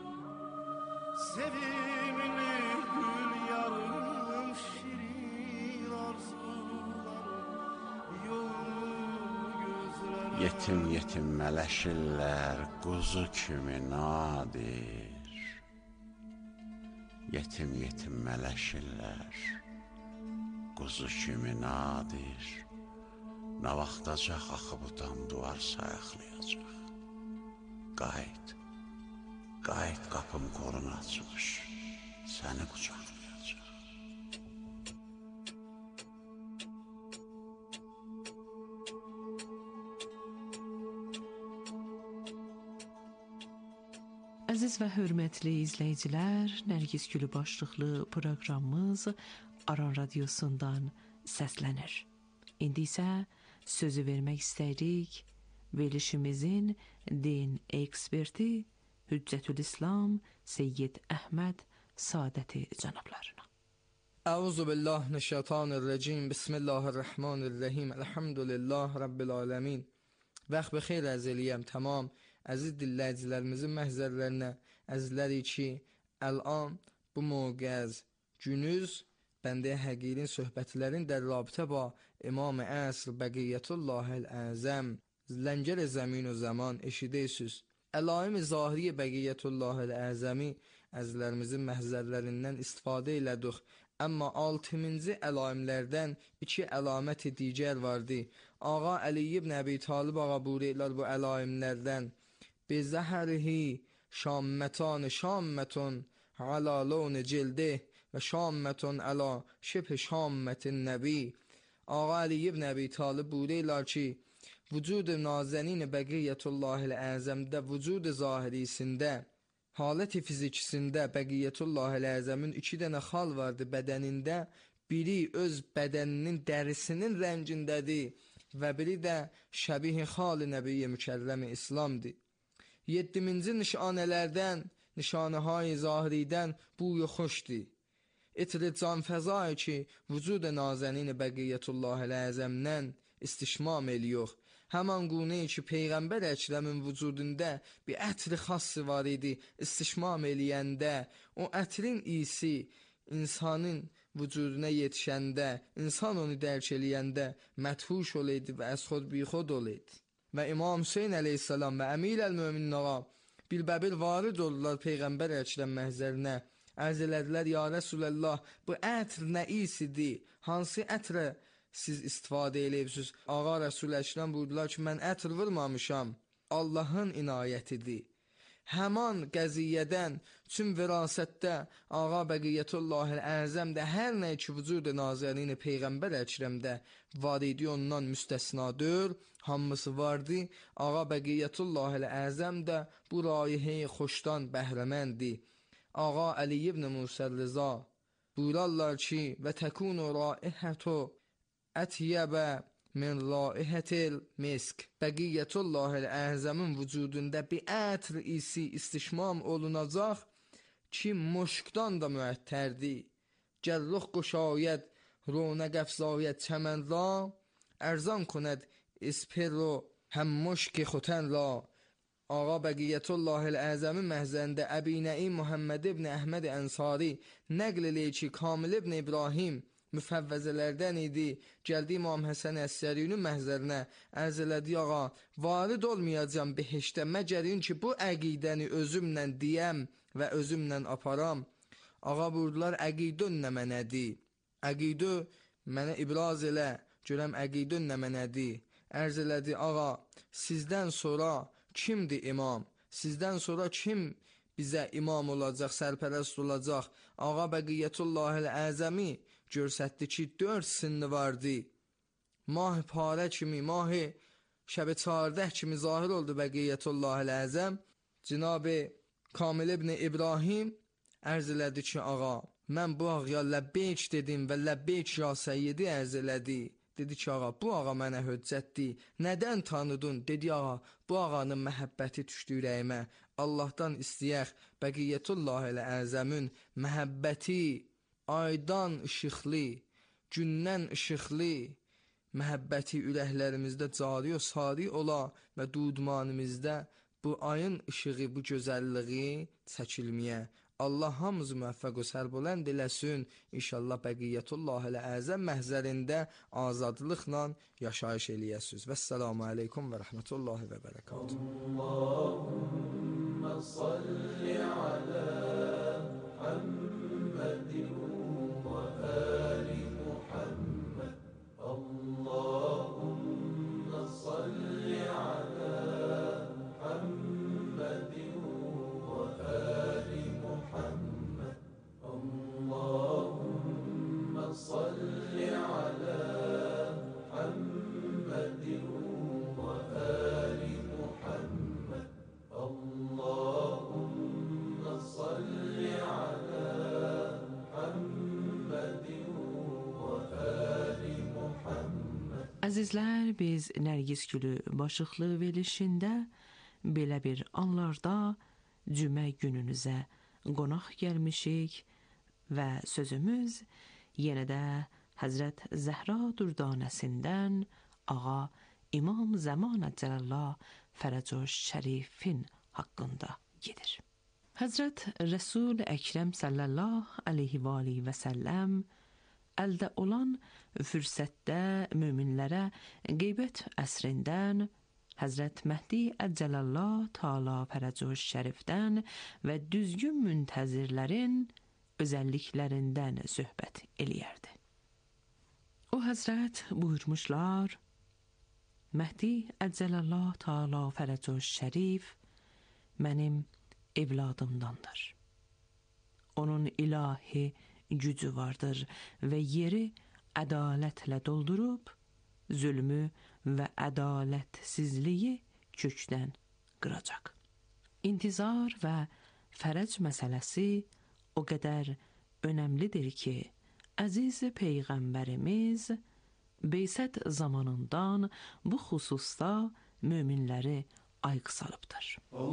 Sevimli gül yarım, şirin arzularım, Yetim yetim mələşirlər, quzu kimi nadir. Yetim yetim mələşirlər, quzu kimi nadir. Nə vaxtacaq axı bu dam duvar sayaqlayacaq. Qayıt, qayıt qapım qolun açmış, səni qucaqlayacaq. Əziz və hörmətli izləyicilər, Nərgiz Gülü başlıqlı proqramımız Aran Radiosundan səslənir. İndi isə sözü vermək istəyirik verilişimizin din eksperti Hüccətül İslam Seyyid Əhməd Saadəti cənablarına. Euzu billahi mineşşeytanirracim. Bismillahirrahmanirrahim. Elhamdülillah rabbil alamin. Vaxt bixeyr ərz eləyəm tamam əziz dinləyicilərimizin məhzərlərinə. Əzizləri ki, əlan bu mövqəz günüz bəndə həqiqin söhbətlərin də rabitə ba İmam-ı Əsr Bəqiyyətullahil Əzəm Ləngər zəmin o zaman eşidəysiniz. Əlaim-i zahiri Bəqiyyətullahil Əzəmi əzizlərimizin məhzərlərindən istifadə elədik. Amma altıncı əlaimlərdən iki əlaməti digər vardı. Ağa Əli ibn Əbi Talib ağa buyururlar bu əlaimlərdən. Bizəhərihi şammətan şammetun ala lon cildi və şammetun ala şibh şammetin nəbi. Ağa Əli ibn Əbi Talib buyururlar ki, vücud-u nazenin Bəqiyyətullahil Əzəmdə vücud-u zahirisində haləti fizikisində Bəqiyyətullahil Əzəmin iki dənə xal vardı bədənində. Biri öz bədəninin dərisinin rəngindədir və biri də şəbih-i xal-i Nəbiyyə Mükərrəm-i İslamdır. Yeddiminci nişanələrdən, nişanəhay zahiridən buyu xoşdur. İtri can fəzai ki, vücud-u nazənin Bəqiyyətullahil Əzəmdən istişmam eliyor. Həman quney ki, Peyğəmbər Əkrəmin vücudunda bir ətri xası var idi, istişmam eləyəndə, o ətrin isi insanın vücuduna yetişəndə, insan onu dərk eləyəndə məthuş olaydı və əzxod bixod olaydı. Və İmam Hüseyin əleyhissalam və Əmir əl-Möminin ağa bilbəbil varid oldular Peyğəmbər Əkrəm məhzərinə. Ərz elədilər, ya Rəsuləllah, bu ətr nə isidir? Hansı ətrə siz istifadə eləyibsiniz? Ağa Rəsul Əkrəm buyurdular ki, mən ətr vurmamışam, Allahın inayətidir. Həman qəziyyədən tüm virasətdə Ağa Bəqiyyətullahil Əzəmdə hər nə ki vücud-u nazərini Peyğəmbər Əkrəmdə var idi ondan müstəsnadır, hamısı vardı. Ağa Bəqiyyətullahil Əzəmdə bu rayihəyi xoşdan bəhrəməndi. Ağa Əli ibn Musərriza buyurarlar ki, və təkunu raihətu ətiyyəbə min raihətil misk. Bəqiyyətullahil Əzəmin vücudunda bir ətr isi istişmam olunacaq ki, muşqdan da müəttərdir. Gərruh qoşayət, ronəq əfzayət çəmən ra, ərzan konəd ispirro həm muşqi xotən ra. Ağa Bəqiyyətullahil Əzəmin məhzərində Əbi Nəim Muhammed ibn Əhməd Ənsari nəql eləyir ki, Kamil ibn İbrahim müfəvvəzələrdən idi. Gəldi İmam Həsən Əs-Sərinin məhzərinə, ərz elədi, ağa, varid olmayacam behişdə, məgərin ki, bu əqidəni özümlə deyəm və özümlə aparam. Ağa buyurdular, əqidün nə mənədir? Əqidü mənə ibraz elə, görəm əqidün nə mənədir? Ərz elədi, ağa, sizdən sonra kimdir imam? Sizdən sonra kim bizə imam olacaq, sərpərəst olacaq? Ağa Bəqiyyətullahil Əzəmi görsətdi ki, dörd sinni vardı. Mah-ı parə kimi, mah-ı şəb-i çardəh kimi zahir oldu Bəqiyyətullahil Əzəm. Cənab-ı Kamil ibn İbrahim ərz elədi ki, ağa, mən bu ağaya ləbbeyk dedim və ləbbeyk ya səyyidi ərz elədi. Dedi ki, ağa, bu ağa mənə höccətdir. Nədən tanıdın? Dedi, ağa, bu ağanın məhəbbəti düşdü ürəyimə. Allahdan istəyək, Bəqiyyətullahil Əzəmin məhəbbəti aydan işıqlı, gündən işıqlı, məhəbbəti ürəklərimizdə cari o sari ola və dudmanımızda bu ayın işığı, bu gözəlliği çəkilməyə. Allah hamımızı müvəffəq və sərbulənd eləsin. İnşallah Bəqiyyətullahil Əzəm məhzərində azadlıqla yaşayış eləyəsiniz. Vəssalamu aleykum və rəhmətullahi və bərəkatuhu. Allahümmə salli alə Muhammedin وآل محمد اللهم صل على محمد وآل محمد اللهم صل على محمد وآل محمد اللهم صل على Əzizlər, biz Nərgiz Gülü başlıqlı verilişində belə bir anlarda cümə gününüzə qonaq gəlmişik və sözümüz Yenə də Həzrət Zəhra dürdanəsindən Ağa İmam Zaman Cəlallah Fərəcü Şərifin haqqında gedir. Həzrət Rəsul Əkrəm sallallahu aleyhi və aleyhi və səlləm əldə olan fürsətdə möminlərə qeybət əsrindən Həzrət Məhdi Əcəlallah Taala Fərəcü Şərifdən və düzgün müntəzirlərin özəlliklərindən söhbət eləyərdi. O Həzrət buyurmuşlar, Məhdi Əcəlallah Taala Fərəcü Şərif mənim evladımdandır. Onun ilahi gücü vardır və yeri ədalətlə doldurub, zülmü və ədalətsizliyi kökdən qıracaq. İntizar və fərəc məsələsi o qədər önəmlidir ki, əziz Peyğəmbərimiz Beysət zamanından bu xüsusda möminləri ayıq salıbdır.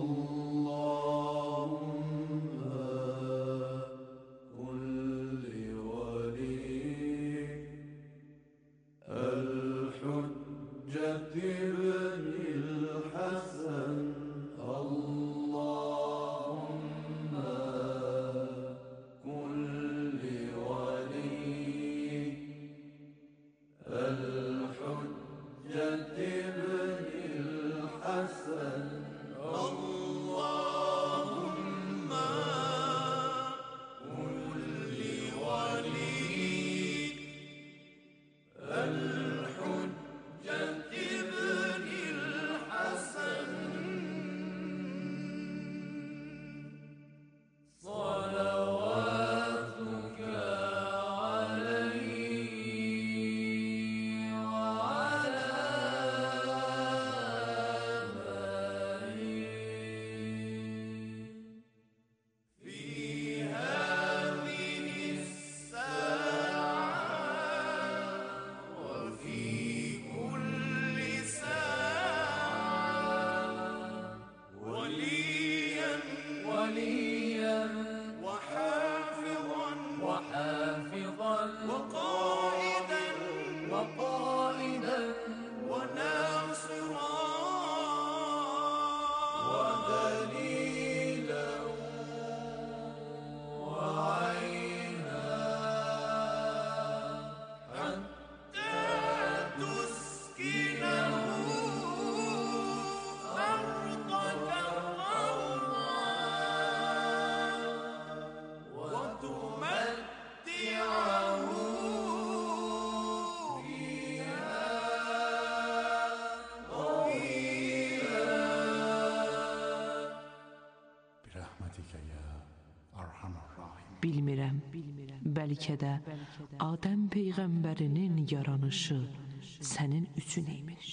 Bilmirəm, bəlkə də Adəm Peyğəmbərinin yaranışı sənin üçün imiş.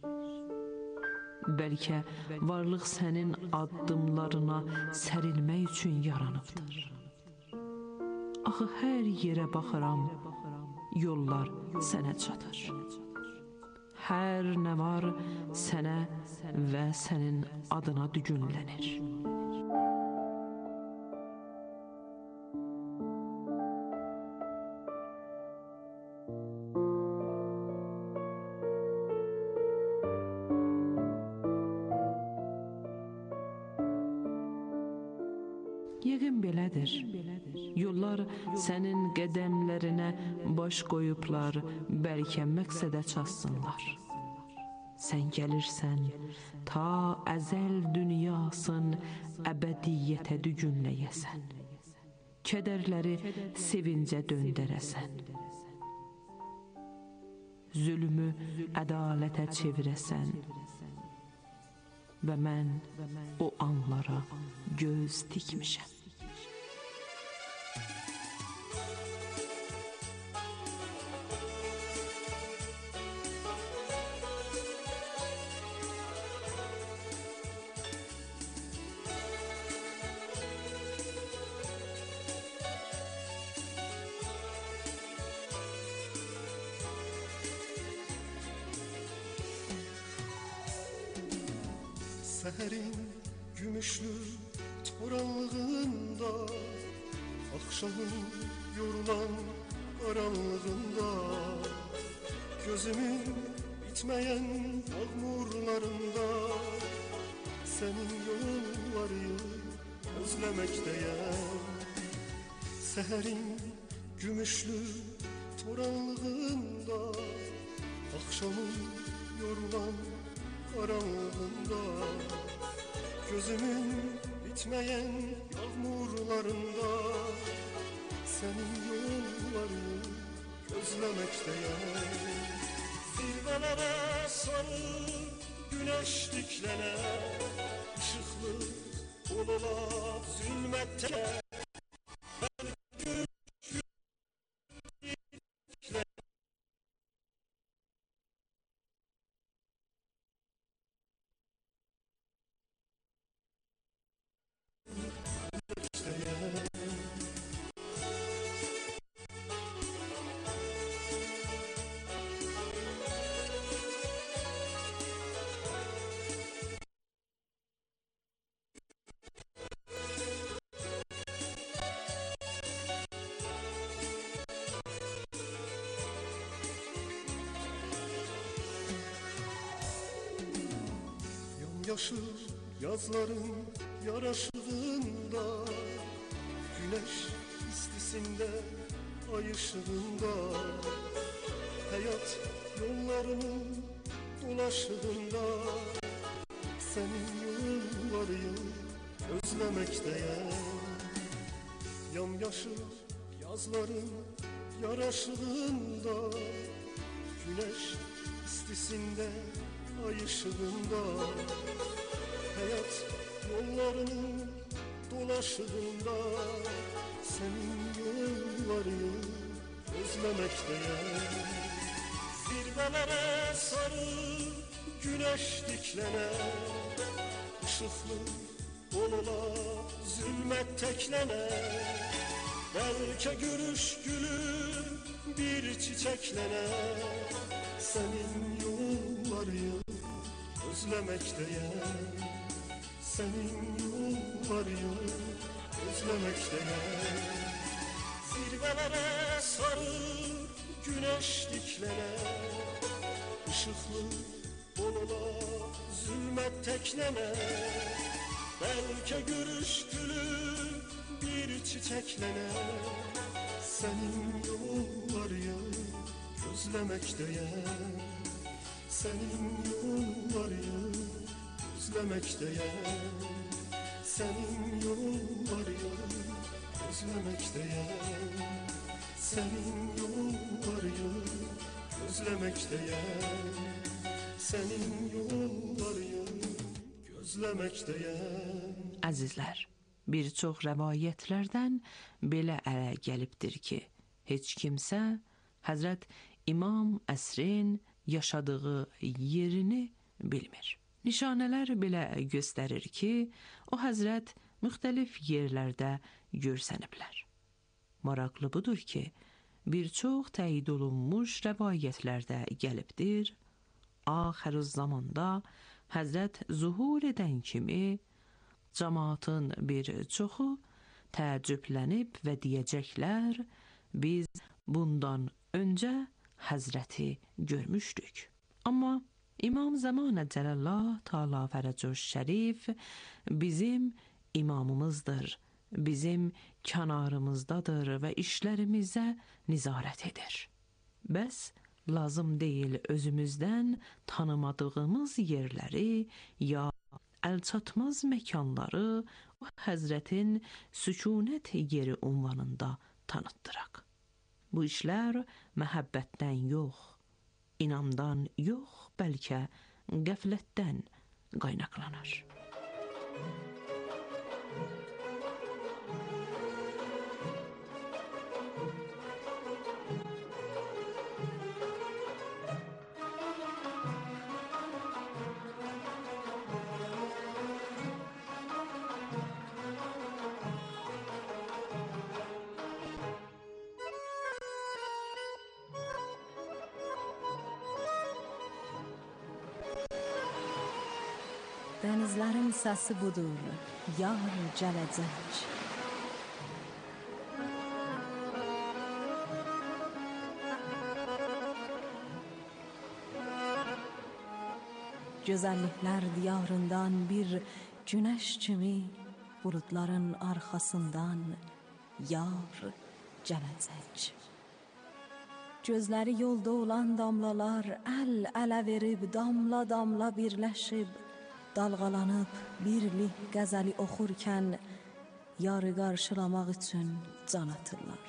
Bəlkə varlıq sənin addımlarına sərilmək üçün yaranıbdır. Axı hər yerə baxıram, yollar sənə çatır. Hər nə var sənə və sənin adına dügünlənir. Yəqin belədir. Yollar sənin qədəmlərinə baş qoyublar, bəlkə məqsədə çatsınlar. Sən gəlirsən, ta əzəl dünyasın əbədiyyətə dügünləyəsən. Kədərləri sevincə döndərəsən. Zülmü ədalətə çevirəsən. Və mən o anlara göz dikmişəm. Seherin gümüşlü toranlığında, akşamın yorulan karanlığında, gözümün bitmeyen yağmurlarında, senin yolları özlemekteyim. Seherin gümüşlü toranlığında, akşamın yorulan karanlığında, gözümün bitmeyen yağmurlarında, senin yollarını gözlemekteyim. Zirvelere sarı güneş diklene, ışıklı olular zulmette. Yaşıl yazların yaraşığında, güneş istisinde, ay ışığında, hayat yollarının dolaşığında, senin yolları özlemekteyim. Yamyaşıl yazların yaraşığında, güneş istisinde, ay ışığında, hayat yollarının dolaşığında, senin yolları özlemekteyim. Zirvelere sarı güneş diklene, ışıklı olula zulmet teklene, belki gülüş gülü bir çiçeklene, senin yolları özlemekteyim. Senin yolları özlemekteyim. Zirvelere sarı güneş diklene, ışıklı olula zulmet teklene, belki gülüş gülü bir çiçeklene, senin yolları özlemekteyim. Senin yolları özlemekteyim. Senin yolları özlemekteyim. Senin yolları özlemekteyim. Senin yolları gözlemekteyim. Əzizlər, bir çox rəvayətlərdən belə ələ gəlibdir ki, heç kimsə Həzrət İmam Əsrin yaşadığı yerini bilmir. Nişanələr belə göstərir ki, o həzrət müxtəlif yerlərdə görsəniblər. Maraqlı budur ki, bir çox təyid olunmuş rəvayətlərdə gəlibdir, axır zamanda həzrət zuhur edən kimi cəmaatın bir çoxu təəccüblənib və deyəcəklər, biz bundan öncə həzrəti görmüşdük. Amma İmam Zamanə Cəlallah Taala Fərəcüş Şərif bizim imamımızdır, bizim kənarımızdadır və işlərimizə nizarət edir. Bəs lazım deyil özümüzdən tanımadığımız yerləri ya əlçatmaz məkanları o həzrətin sükunət yeri unvanında tanıtdıraq. Bu işlər məhəbbətdən yox, inamdan yox, bəlkə qəflətdən qaynaqlanır. Denizlerin sesi budur, yar gelecek. Gözəlliklər diyarından bir güneş kimi bulutların arkasından yar gələcək. Gözləri yolda olan damlalar əl-ələ verib damla damla birləşib, dalğalanıb birlik qəzəli oxurkən yarı qarşılamaq üçün can atırlar.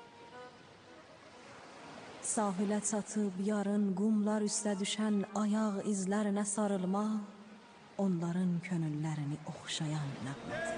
Sahilə çatıb yarın qumlar üstə düşən ayaq izlərinə sarılmaq, onların könüllərini oxşayan nəğmədir.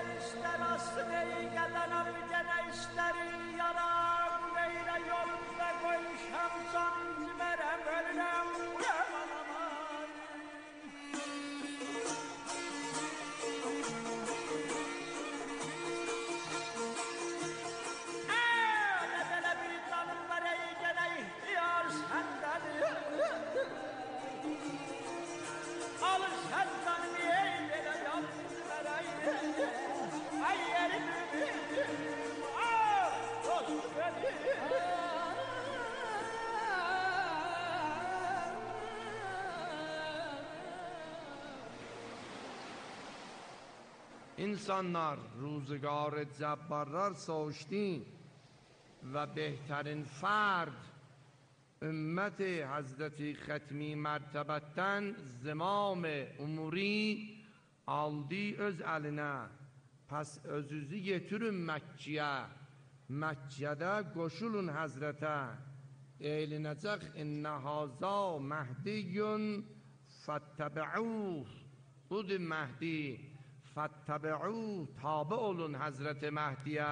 İnsanlar روزگار جبارlar ساشتین و بهترین فرد امت حضرت ختمی مرتبتن زمام umuri aldı öz eline. Pes özünüzü getirin Mekke'ye. Mekke'de koşulun Hazrete. Eğlenecek inne haza Mehdiyyun fettebe'uh. Budur Mehdi. فَاتَّبِعُوا tabi olun Hazreti Mehdi'ye.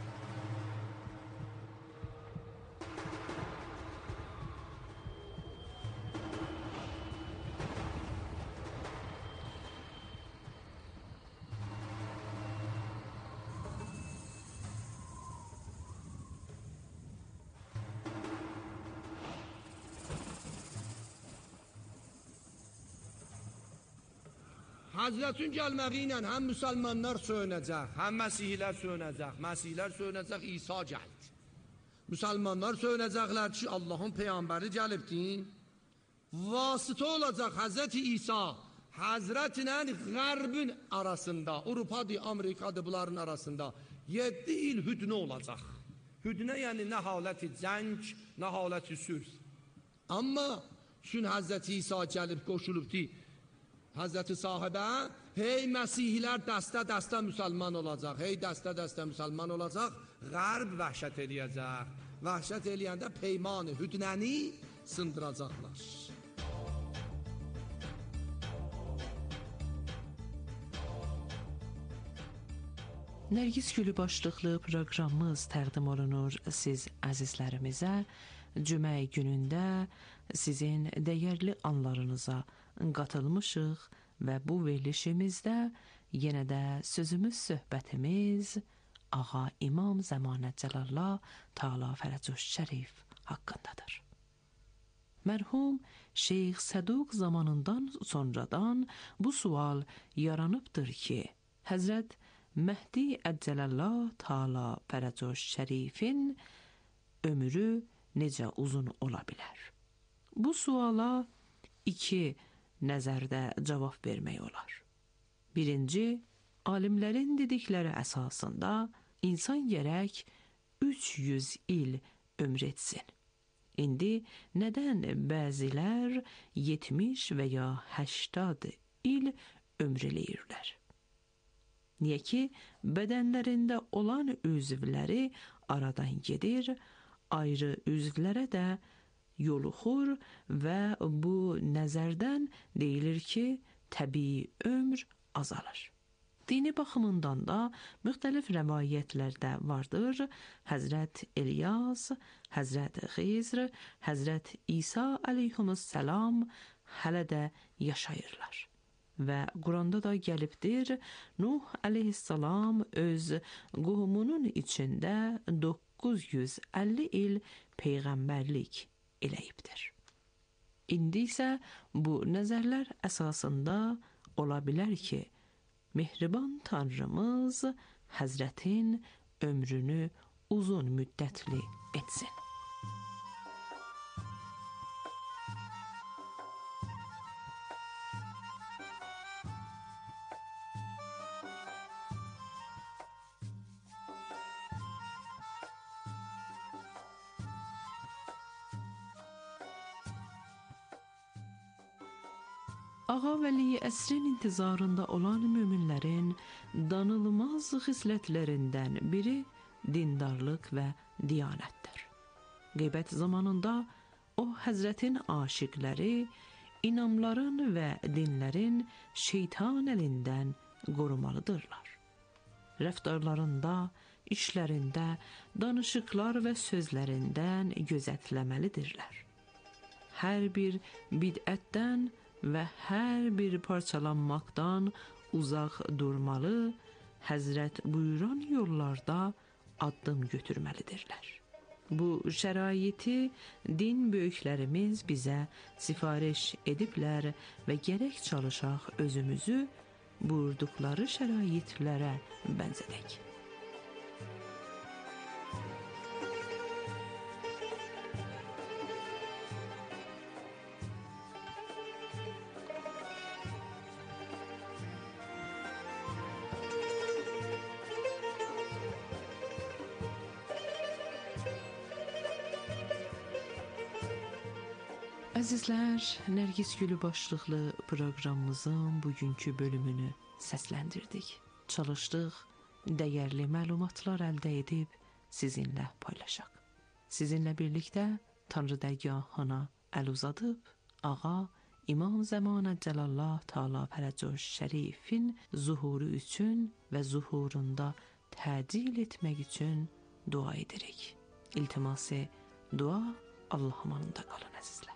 Hazretin gəlməyi ilə həm müsəlmanlar söyünəcək, həm məsihlər söyünəcək. Məsihlər söyünəcək, İsa gəldi. Müsəlmanlar söyünəcəklər ki, Allahın peyğəmbəri gəlibdir. Vasitə olacaq Hazreti İsa, Hazretlə Qərbin arasında, Avropadır, Amerikadır, bunların arasında yedi il hüdnə olacaq. Hüdnə yəni nə haləti cəng, nə haləti sülh. Amma şün Hazreti İsa gəlib qoşulubdur Hazreti sahibə, hey Məsihlər dəstə-dəstə müsəlman olacaq, hey dəstə-dəstə müsəlman olacaq, Qərb vəhşət eləyəcək. Vəhşət eləyəndə peymanı, hüdnəni sındıracaqlar. Nərgiz Gülü başlıqlı proqramımız təqdim olunur siz əzizlərimizə. Cümə günündə sizin dəyərli anlarınıza qatılmışıq və bu verilişimizdə yenə də sözümüz, söhbətimiz Ağa İmam Zəmanət Cəlallah Taala Fərəcuş Şərif haqqındadır. Mərhum Şeyx Səduq zamanından sonradan bu sual yaranıbdır ki, Həzrət Məhdi Əccəlallah Taala Fərəcuş Şərifin ömrü necə uzun ola bilər? Bu suala iki nəzərdə cavab vermək olar. Birinci, alimlərin dedikləri əsasında insan gərək üç yüz il ömr etsin. İndi nədən bəzilər yetmiş və ya həştad il ömr eləyirlər? Niyə ki, bədənlərində olan üzvləri aradan gedir, ayrı üzvlərə də yoluxur və bu nəzərdən deyilir ki, təbii ömr azalır. Dini baxımından da müxtəlif rəvayətlərdə vardır. Həzrət İlyas, Həzrət Xizr, Həzrət İsa əleyhissalam hələ də yaşayırlar. Və Quranda da gəlibdir, Nuh əleyhissalam öz qohumunun içində doqquz yüz əlli il peyğəmbərlik eləyibdir. İndi isə bu nəzərlər əsasında ola bilər ki, mehriban Tanrımız Həzrətin ömrünü uzun müddətli etsin. Ağa Vəli əsrin intizarında olan möminlərin danılmaz xisletlərindən biri dindarlıq və diyanətdir. Qeybət zamanında o Həzrətin aşiqləri inamların və dinlərin şeytan əlindən qorumalıdırlar. Rəftarlarında, işlərində, danışıqlar və sözlərindən gözətləməlidirlər. Hər bir bidətdən və hər bir parçalanmaqdan uzaq durmalı, Həzrət buyuran yollarda addım götürməlidirlər. Bu şəraiti din böyüklərimiz bizə sifariş ediblər və gərək çalışaq özümüzü buyurduqları şəraitlərə bənzədək. Əzizlər, Nərgiz Gülü başlıqlı proqramımızın bugünkü bölümünü səsləndirdik. Çalışdıq, dəyərli məlumatlar əldə edib sizinlə paylaşaq. Sizinlə birlikdə Tanrı dərgahına əl uzadıb, Ağa İmam Zəmanə Cəlallah Taala Fərəcəş Şərifin zuhuru üçün və zuhurunda təcil etmək üçün dua edirik. İltiması dua Allah amanında qalın əzizlər.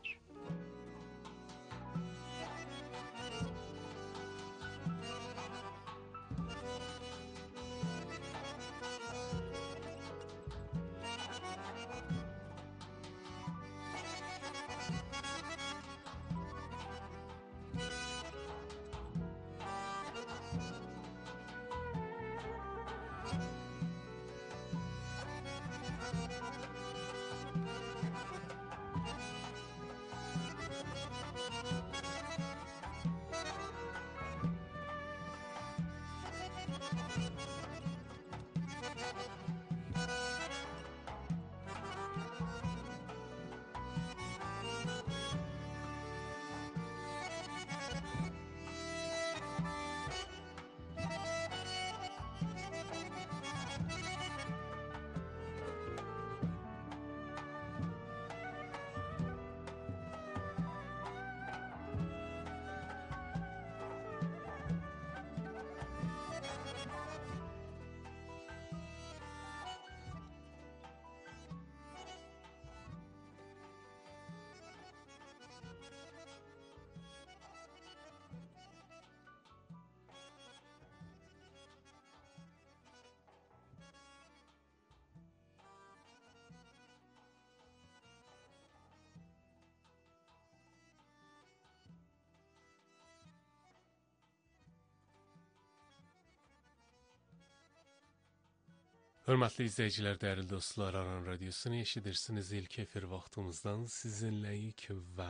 Hörmətli izləyicilər, dəyərli dostlar, Aran Radiosunu eşidirsiniz. İlk efir vaxtımızdan sizinləyik və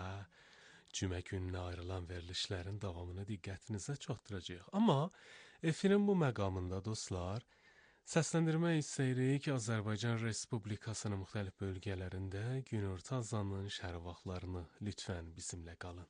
cümə gününə ayrılan verilişlərin davamını diqqətinizə çatdıracağıq. Amma efirin bu məqamında dostlar, səsləndirmə istəyirik Azərbaycan Respublikasının müxtəlif bölgələrində günorta azanının şəhər vaxtlarını lütfən bizimlə qalın.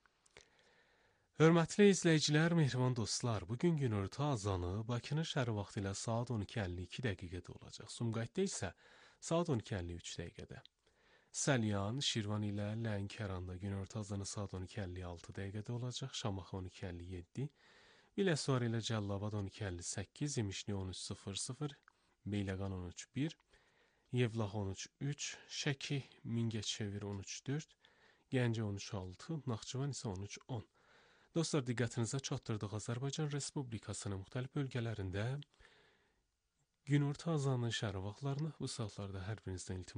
Hörmətli izləyicilər, mehriban dostlar, bugün günorta azanı Bakının şəhər vaxtı ilə saat on iki əlli iki dəqiqədə olacaq. Sumqayıtda isə saat on iki əlli üç dəqiqədə. Səlyan, Şirvan ilə Lənkəranda günorta azanı saat on iki əlli altı dəqiqədə olacaq. Şamaxı on iki əlli yeddi, Biləsuvar ilə Cəllabad on iki əlli səkkiz, İmişli on üç sıfır sıfır, Beyləqan on üç bir, Yevlax on üç üç, Şəki, Mingəçevir on üç dörd, Gəncə on üç altı, Naxçıvan isə on üç on. Dostlar, diqqətinizə çatdırdıq Azərbaycan Respublikasının müxtəlif bölgələrində günorta azanının şəhər vaxtlarını bu saatlarda hər birinizdən iltimas